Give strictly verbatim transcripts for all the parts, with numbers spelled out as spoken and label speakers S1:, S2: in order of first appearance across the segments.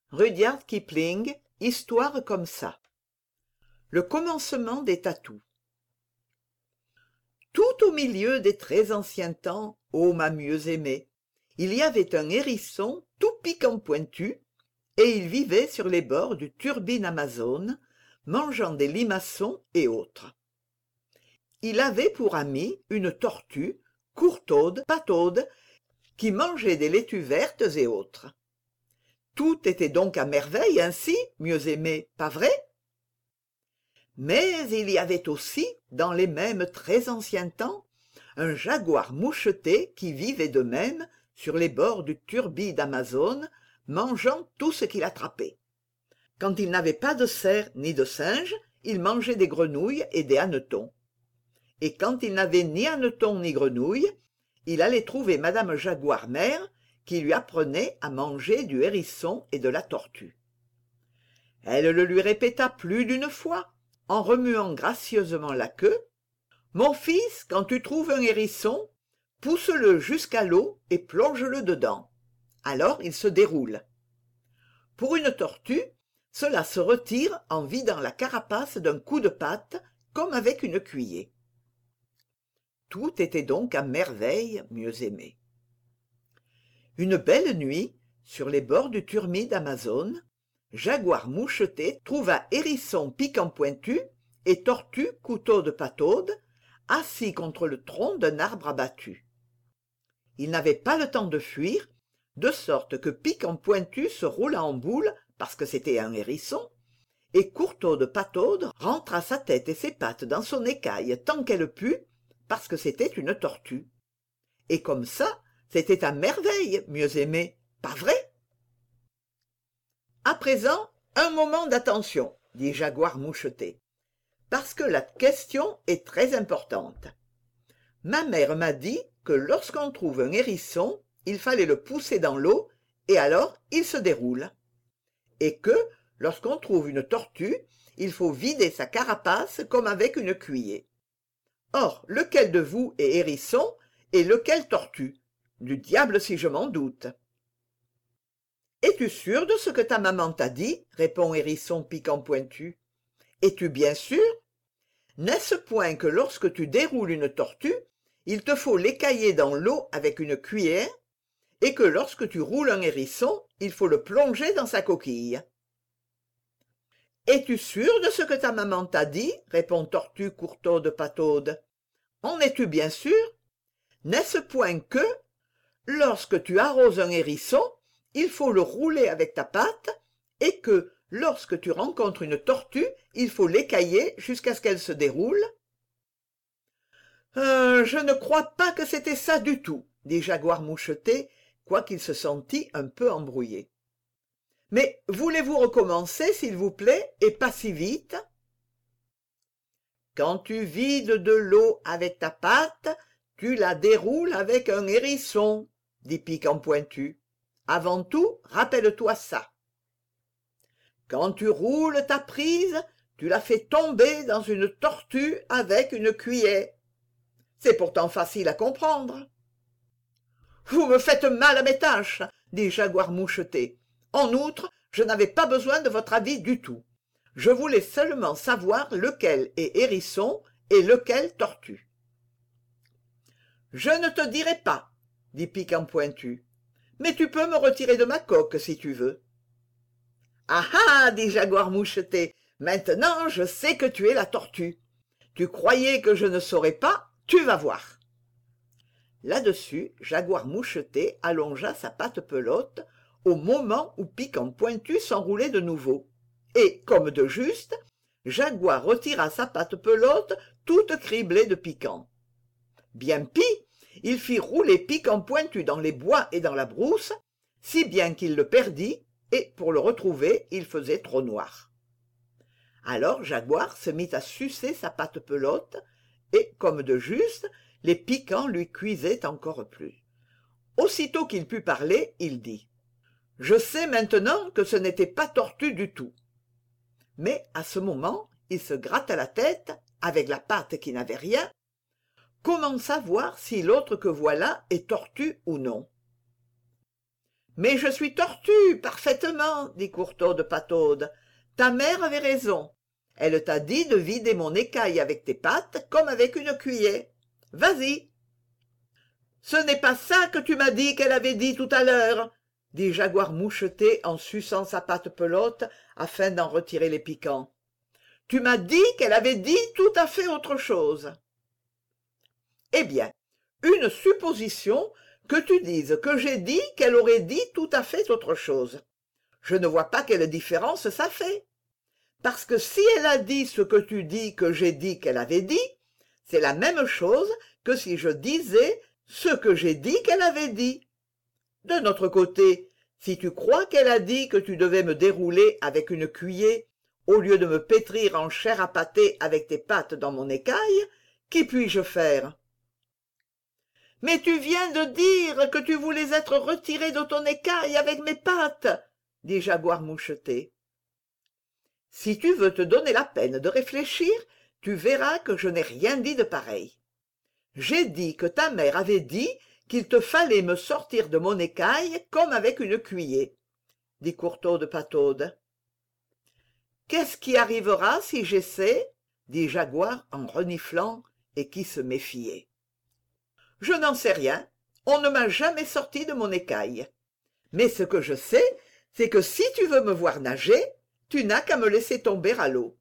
S1: Rudyard Kipling, Histoire comme ça. Le commencement des tatous. Tout au milieu des très anciens temps, ô ma mieux-aimée, il y avait un hérisson tout piquant pointu, et il vivait sur les bords du turbine Amazone, mangeant des limaçons et autres. Il avait pour amie une tortue, courtaude, pataude, qui mangeait des laitues vertes et autres. Tout était donc à merveille ainsi, mieux-aimée, pas vrai? Mais il y avait aussi, dans les mêmes très anciens temps, un jaguar moucheté qui vivait de même sur les bords du turbine d'Amazone, mangeant tout ce qu'il attrapait. Quand il n'avait pas de cerf ni de singe, il mangeait des grenouilles et des hannetons. Et quand il n'avait ni hannetons ni grenouilles, il allait trouver madame Jaguar mère, qui lui apprenait à manger du hérisson et de la tortue. Elle le lui répéta plus d'une fois, en remuant gracieusement la queue. « Mon fils, quand tu trouves un hérisson, pousse-le jusqu'à l'eau et plonge-le dedans. Alors il se déroule. Pour une tortue, cela se retire en vidant la carapace d'un coup de patte, comme avec une cuiller. » Tout était donc à merveille, mieux aimé. Une belle nuit, sur les bords du turbine d'Amazone, Jaguar moucheté trouva hérisson piquant pointu et tortue couteau de pataude, assis contre le tronc d'un arbre abattu. Il n'avait pas le temps de fuir, de sorte que piquant pointu se roula en boule, parce que c'était un hérisson, et courteau de pataude rentra sa tête et ses pattes dans son écaille tant qu'elle put, parce que c'était une tortue. Et comme ça, c'était à merveille, mieux aimé, pas vrai? À présent, un moment d'attention, dit Jaguar moucheté, parce que la question est très importante. Ma mère m'a dit que lorsqu'on trouve un hérisson, il fallait le pousser dans l'eau, et alors il se déroule. Et que, lorsqu'on trouve une tortue, il faut vider sa carapace comme avec une cuiller. Or, lequel de vous est hérisson et lequel tortue? Du diable si je m'en doute. Es-tu sûr de ce que ta maman t'a dit? Répond Hérisson piquant pointu. Es-tu bien sûr? N'est-ce point que lorsque tu déroules une tortue, il te faut l'écailler dans l'eau avec une cuillère, et que lorsque tu roules un hérisson, il faut le plonger dans sa coquille? Es-tu sûr de ce que ta maman t'a dit? Répond Tortue courteau de pataude. En es-tu bien sûr? N'est-ce point que, lorsque tu arroses un hérisson, il faut le rouler avec ta patte, et que, lorsque tu rencontres une tortue, il faut l'écailler jusqu'à ce qu'elle se déroule? Euh, je ne crois pas que c'était ça du tout, dit Jaguar moucheté, quoiqu'il se sentît un peu embrouillé. Mais voulez-vous recommencer, s'il vous plaît, et pas si vite? Quand tu vides de l'eau avec ta patte, tu la déroules avec un hérisson, dit Piquant pointu. Avant tout, rappelle-toi ça. Quand tu roules ta prise, tu la fais tomber dans une tortue avec une cuiller. C'est pourtant facile à comprendre. Vous me faites mal à mes tâches, dit Jaguar moucheté. En outre, je n'avais pas besoin de votre avis du tout. Je voulais seulement savoir lequel est hérisson et lequel tortue. Je ne te dirai pas, dit Piquant pointu. Mais tu peux me retirer de ma coque si tu veux. Ah ah, dit Jaguar moucheté, maintenant je sais que tu es la tortue. Tu croyais que je ne saurais pas, tu vas voir. Là-dessus, Jaguar moucheté allongea sa patte pelote au moment où Piquant pointu s'enroulait de nouveau. Et, comme de juste, Jaguar retira sa patte pelote toute criblée de piquant. Bien pis, il fit rouler Piquant pointu dans les bois et dans la brousse, si bien qu'il le perdit, et pour le retrouver, il faisait trop noir. Alors Jaguar se mit à sucer sa patte pelote, et, comme de juste, les piquants lui cuisaient encore plus. Aussitôt qu'il put parler, il dit « Je sais maintenant que ce n'était pas tortue du tout. » Mais à ce moment, il se gratta la tête, avec la patte qui n'avait rien. Comment savoir si l'autre que voilà est tortue ou non? Mais je suis tortue, parfaitement, dit Courtauld de Pataude. Ta mère avait raison. Elle t'a dit de vider mon écaille avec tes pattes comme avec une cuiller. Vas-y. Ce n'est pas ça que tu m'as dit qu'elle avait dit tout à l'heure, dit Jaguar moucheté en suçant sa patte pelote afin d'en retirer les piquants. Tu m'as dit qu'elle avait dit tout à fait autre chose. Eh bien, une supposition que tu dises que j'ai dit qu'elle aurait dit tout à fait autre chose. Je ne vois pas quelle différence ça fait. Parce que si elle a dit ce que tu dis que j'ai dit qu'elle avait dit, c'est la même chose que si je disais ce que j'ai dit qu'elle avait dit. De notre côté, si tu crois qu'elle a dit que tu devais me dérouler avec une cuiller au lieu de me pétrir en chair à pâté avec tes pattes dans mon écaille, qu'y puis-je faire? Mais tu viens de dire que tu voulais être retiré de ton écaille avec mes pattes, dit Jaguar moucheté. Si tu veux te donner la peine de réfléchir, tu verras que je n'ai rien dit de pareil. J'ai dit que ta mère avait dit qu'il te fallait me sortir de mon écaille comme avec une cuiller, dit Courtauld de Pataude. Qu'est-ce qui arrivera si j'essaie? Dit Jaguar en reniflant et qui se méfiait. Je n'en sais rien, on ne m'a jamais sorti de mon écaille. Mais ce que je sais, c'est que si tu veux me voir nager, tu n'as qu'à me laisser tomber à l'eau.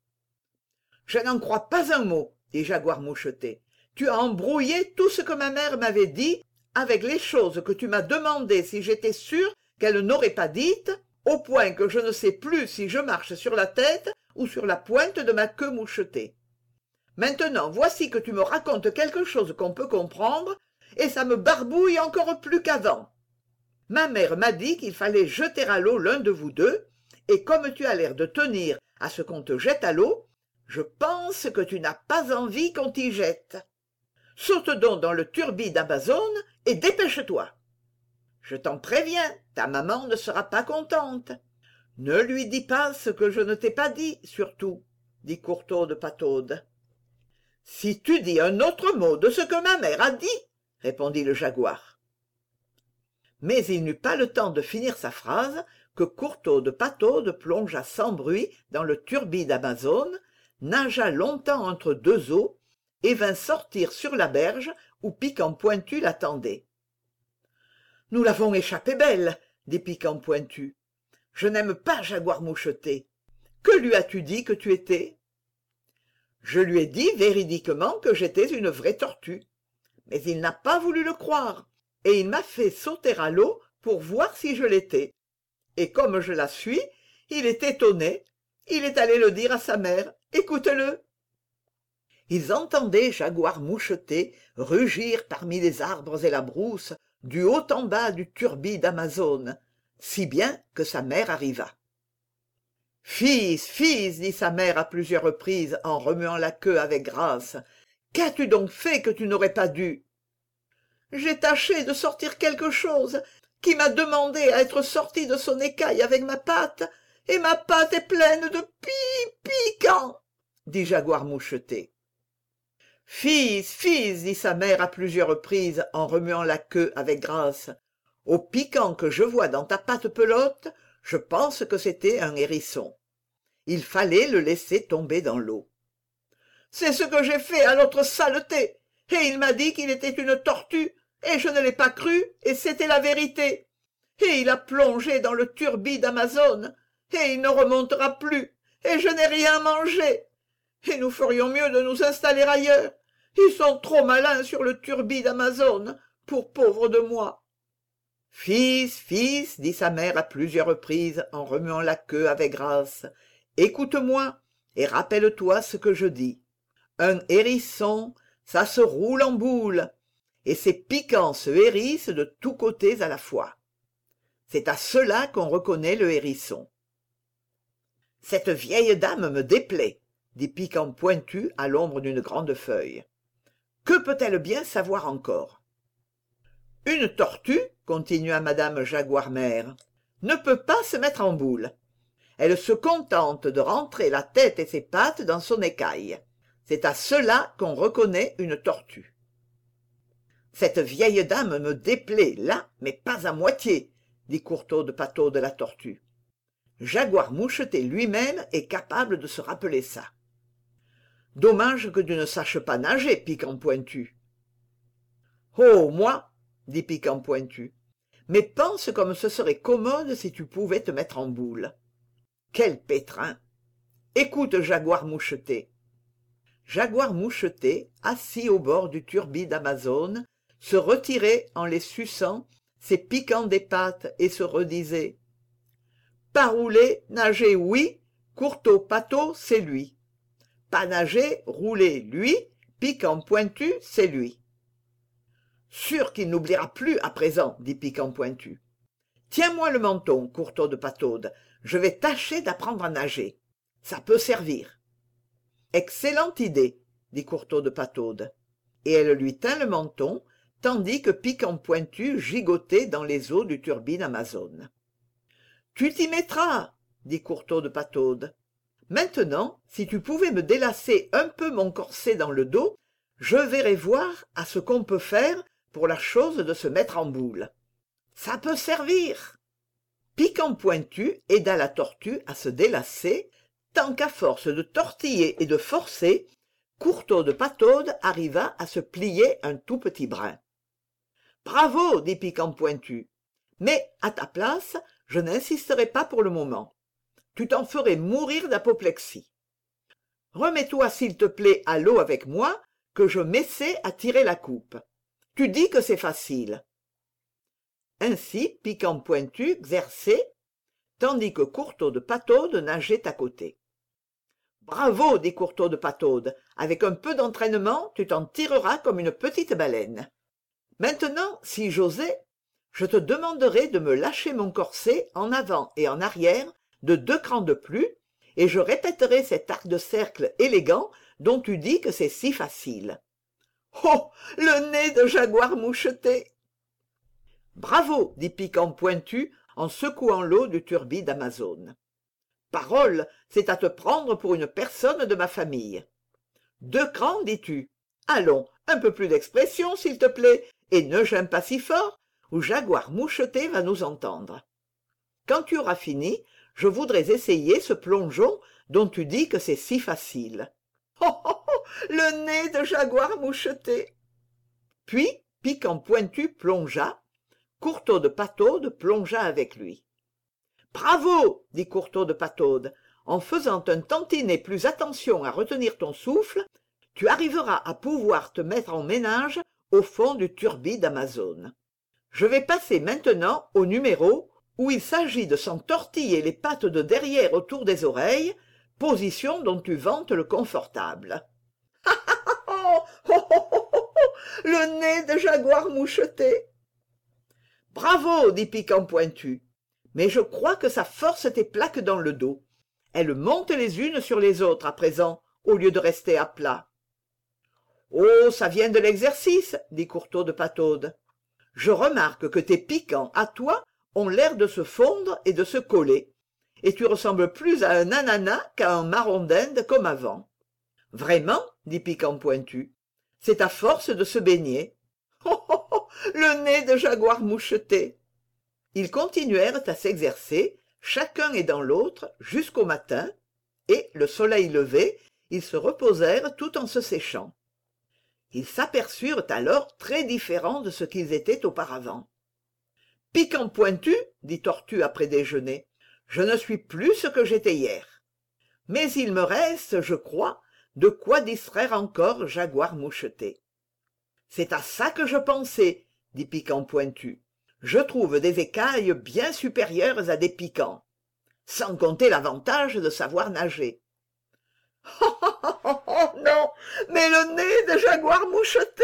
S1: Je n'en crois pas un mot, dit Jaguar moucheté. Tu as embrouillé tout ce que ma mère m'avait dit avec les choses que tu m'as demandé si j'étais sûr qu'elle n'aurait pas dites, au point que je ne sais plus si je marche sur la tête ou sur la pointe de ma queue mouchetée. Maintenant, voici que tu me racontes quelque chose qu'on peut comprendre, et ça me barbouille encore plus qu'avant. Ma mère m'a dit qu'il fallait jeter à l'eau l'un de vous deux, et comme tu as l'air de tenir à ce qu'on te jette à l'eau, je pense que tu n'as pas envie qu'on t'y jette. Saute donc dans le turbide d'Amazone et dépêche-toi. Je t'en préviens, ta maman ne sera pas contente. Ne lui dis pas ce que je ne t'ai pas dit, surtout, dit Courtauld de Pataude. Si tu dis un autre mot de ce que ma mère a dit, répondit le jaguar. Mais il n'eut pas le temps de finir sa phrase que Courtauld de Pataude plongea sans bruit dans le turbide d'Amazone, nagea longtemps entre deux eaux et vint sortir sur la berge où Piquant Pointu l'attendait. « Nous l'avons échappé belle, dit Piquant Pointu. Je n'aime pas Jaguar moucheté. Que lui as-tu dit que tu étais ?» Je lui ai dit véridiquement que j'étais une vraie tortue. Mais il n'a pas voulu le croire, et il m'a fait sauter à l'eau pour voir si je l'étais. Et comme je la suis, il est étonné. Il est allé le dire à sa mère. Écoute-le. Ils entendaient Jaguar moucheté rugir parmi les arbres et la brousse, du haut en bas du turbide d'Amazone, si bien que sa mère arriva. « Fils, fils, dit sa mère à plusieurs reprises en remuant la queue avec grâce, qu'as-tu donc fait que tu n'aurais pas dû ?»« J'ai tâché de sortir quelque chose qui m'a demandé à être sorti de son écaille avec ma patte, et ma patte est pleine de pi piquants, dit Jaguar moucheté. « Fils, fils, dit sa mère à plusieurs reprises en remuant la queue avec grâce, au piquant que je vois dans ta patte pelote, je pense que c'était un hérisson. Il fallait le laisser tomber dans l'eau. C'est ce que j'ai fait à l'autre saleté, et il m'a dit qu'il était une tortue, et je ne l'ai pas cru, et c'était la vérité. Et il a plongé dans le turbide d'Amazone, et il ne remontera plus, et je n'ai rien mangé. Et nous ferions mieux de nous installer ailleurs. Ils sont trop malins sur le turbide d'Amazone, pour pauvre de moi. « Fils, fils, dit sa mère à plusieurs reprises en remuant la queue avec grâce, écoute-moi et rappelle-toi ce que je dis. Un hérisson, ça se roule en boule, et ces piquants se hérissent de tous côtés à la fois. C'est à cela qu'on reconnaît le hérisson. « Cette vieille dame me déplaît, dit Piquant Pointu à l'ombre d'une grande feuille. Que peut-elle bien savoir encore ? Une tortue, continua madame Jaguar-mère, ne peut pas se mettre en boule. Elle se contente de rentrer la tête et ses pattes dans son écaille. C'est à cela qu'on reconnaît une tortue. Cette vieille dame me déplaît, là, mais pas à moitié, dit Courtauld de Pattaude la tortue. Jaguar moucheté lui-même est capable de se rappeler ça. Dommage que tu ne saches pas nager, Piquant Pointu. Oh, moi, dit Piquant Pointu, mais pense comme ce serait commode si tu pouvais te mettre en boule. Quel pétrin! Écoute, Jaguar moucheté. Jaguar moucheté, assis au bord du turbid d'Amazone, se retirait en les suçant, ses piquants des pattes, et se redisait: pas rouler, nager, oui, Courtauld Pattaude, c'est lui. Pas nager, rouler, lui, Piquant Pointu, c'est lui. Sûr qu'il n'oubliera plus à présent, dit Piquant Pointu. Tiens-moi le menton, Courtauld de Pattaude, je vais tâcher d'apprendre à nager. Ça peut servir. Excellente idée, dit Courtauld de Pattaude, et elle lui tint le menton, tandis que Piquant Pointu gigotait dans les eaux du turbine Amazone. Tu t'y mettras, dit Courtauld de Pattaude. Maintenant, si tu pouvais me délasser un peu mon corset dans le dos, je verrais voir à ce qu'on peut faire pour la chose de se mettre en boule. Ça peut servir. Piquant Pointu aida la tortue à se délasser, tant qu'à force de tortiller et de forcer, Courtauld de Pattaude arriva à se plier un tout petit brin. Bravo, dit Piquant Pointu, mais à ta place, je n'insisterai pas pour le moment. Tu t'en ferais mourir d'apoplexie. Remets-toi, s'il te plaît, à l'eau avec moi, que je m'essaie à tirer la coupe. Tu dis que c'est facile. Ainsi, Piquant Pointu exerçait, tandis que Courtauld de Pattaude nageait à côté. Bravo, dit Courtauld de Pattaude, avec un peu d'entraînement, tu t'en tireras comme une petite baleine. Maintenant, si j'osais, je te demanderais de me lâcher mon corset en avant et en arrière de deux crans de plus, et je répéterai cet arc de cercle élégant dont tu dis que c'est si facile. Oh, le nez de Jaguar moucheté! Bravo, dit Piquant Pointu en secouant l'eau du turbid d'Amazone. Parole, c'est à te prendre pour une personne de ma famille. Deux crans, dis-tu? Allons, un peu plus d'expression, s'il te plaît, et ne gêne pas si fort, ou Jaguar moucheté va nous entendre. Quand tu auras fini, je voudrais essayer ce plongeon dont tu dis que c'est si facile. Oh, oh, oh, le nez de Jaguar moucheté! Puis, Piquant Pointu plongea, Courtauld de Pattaude plongea avec lui. Bravo, dit Courtauld de Pattaude, en faisant un tantinet plus attention à retenir ton souffle, tu arriveras à pouvoir te mettre en ménage au fond du turbid d'Amazone. Je vais passer maintenant au numéro où il s'agit de s'entortiller les pattes de derrière autour des oreilles, position dont tu vantes le confortable. Ha ha ha oh, oh, oh, oh, oh, le nez de Jaguar moucheté! Bravo, dit Piquant Pointu, mais je crois que ça force tes plaques dans le dos. Elles montent les unes sur les autres à présent, au lieu de rester à plat. Oh, ça vient de l'exercice, dit Courtauld de Pattaude. Je remarque que tes piquants à toi ont l'air de se fondre et de se coller, et tu ressembles plus à un ananas qu'à un marron d'Inde comme avant. Vraiment, dit Piquant Pointu, c'est à force de se baigner. Oh, oh, oh, le nez de Jaguar moucheté! Ils continuèrent à s'exercer, chacun aidant l'autre, jusqu'au matin, et, le soleil levé, ils se reposèrent tout en se séchant. Ils s'aperçurent alors très différents de ce qu'ils étaient auparavant. « Piquant Pointu, dit Tortue après déjeuner, je ne suis plus ce que j'étais hier. Mais il me reste, je crois, de quoi distraire encore Jaguar moucheté. »« C'est à ça que je pensais, dit Piquant Pointu. Je trouve des écailles bien supérieures à des piquants, sans compter l'avantage de savoir nager. »« Oh, oh, oh, oh, oh, non, mais le nez de Jaguar moucheté!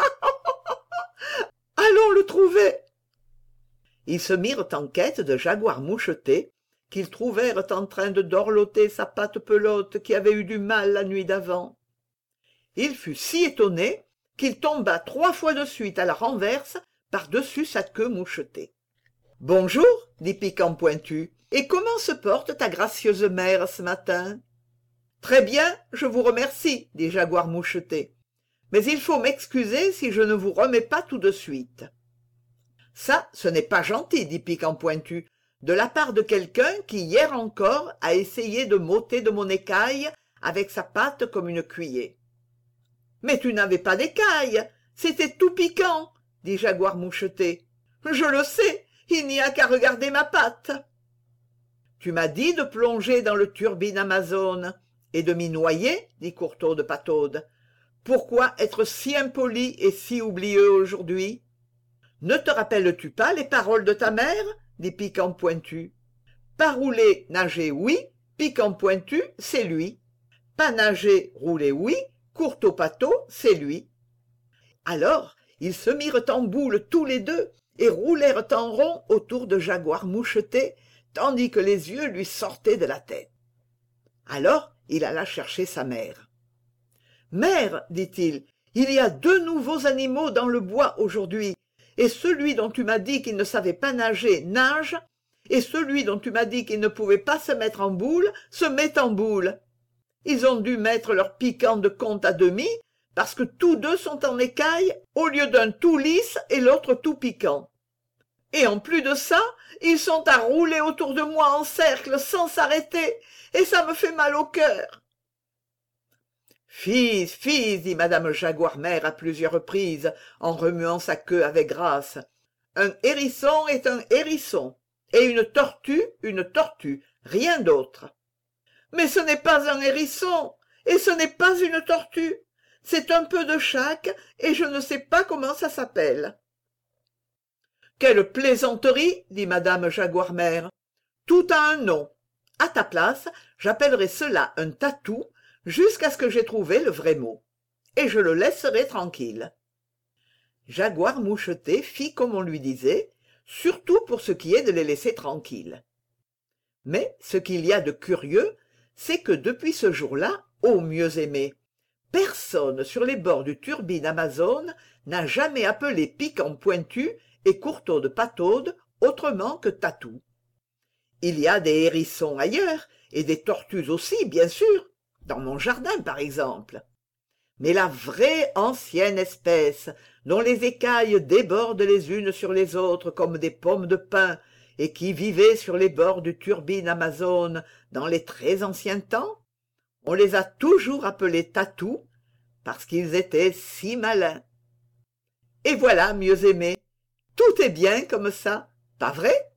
S1: Allons le trouver !» Ils se mirent en quête de Jaguar moucheté, qu'ils trouvèrent en train de dorloter sa patte pelote qui avait eu du mal la nuit d'avant. Il fut si étonné qu'il tomba trois fois de suite à la renverse par-dessus sa queue mouchetée. « Bonjour, dit Piquant Pointu, et comment se porte ta gracieuse mère ce matin ?»« Très bien, je vous remercie, dit Jaguar moucheté, mais il faut m'excuser si je ne vous remets pas tout de suite. » Ça, ce n'est pas gentil, dit Piquant Pointu, de la part de quelqu'un qui, hier encore, a essayé de m'ôter de mon écaille avec sa patte comme une cuiller. Mais tu n'avais pas d'écaille, c'était tout piquant, dit Jaguar moucheté. Je le sais, il n'y a qu'à regarder ma patte. Tu m'as dit de plonger dans le turbine Amazone et de m'y noyer, dit Courtauld Pataude. Pourquoi être si impoli et si oublieux aujourd'hui? Ne te rappelles-tu pas les paroles de ta mère, dit Piquant Pointu. Pas rouler, nager, oui, Piquant Pointu, c'est lui. Pas nager, rouler, oui, Courtauld Patot, c'est lui. Alors, ils se mirent en boule tous les deux et roulèrent en rond autour de Jaguar moucheté, tandis que les yeux lui sortaient de la tête. Alors, il alla chercher sa mère. « Mère, dit-il, il y a deux nouveaux animaux dans le bois aujourd'hui, et celui dont tu m'as dit qu'il ne savait pas nager nage, et celui dont tu m'as dit qu'il ne pouvait pas se mettre en boule se met en boule. Ils ont dû mettre leur piquant de compte à demi, parce que tous deux sont en écaille, au lieu d'un tout lisse et l'autre tout piquant. Et en plus de ça, ils sont à rouler autour de moi en cercle sans s'arrêter, et ça me fait mal au cœur. » Fils, fils, dit madame Jaguar-mère à plusieurs reprises, en remuant sa queue avec grâce. Un hérisson est un hérisson, et une tortue, une tortue, rien d'autre. Mais ce n'est pas un hérisson, et ce n'est pas une tortue. C'est un peu de chaque, et je ne sais pas comment ça s'appelle. Quelle plaisanterie, dit madame Jaguar-mère. Tout a un nom. À ta place, j'appellerai cela un tatou, jusqu'à ce que j'aie trouvé le vrai mot. Et je le laisserai tranquille. Jaguar moucheté fit comme on lui disait, surtout pour ce qui est de les laisser tranquilles. Mais ce qu'il y a de curieux, c'est que depuis ce jour-là, ô mieux-aimé, personne sur les bords du turbine Amazone n'a jamais appelé Piquant Pointu et Courtauld Pataude autrement que tatou. Il y a des hérissons ailleurs, et des tortues aussi, bien sûr, dans mon jardin par exemple. Mais la vraie ancienne espèce, dont les écailles débordent les unes sur les autres comme des pommes de pin, et qui vivait sur les bords du turbine Amazone dans les très anciens temps, on les a toujours appelés tatous, parce qu'ils étaient si malins. Et voilà, mieux aimés, tout est bien comme ça, pas vrai?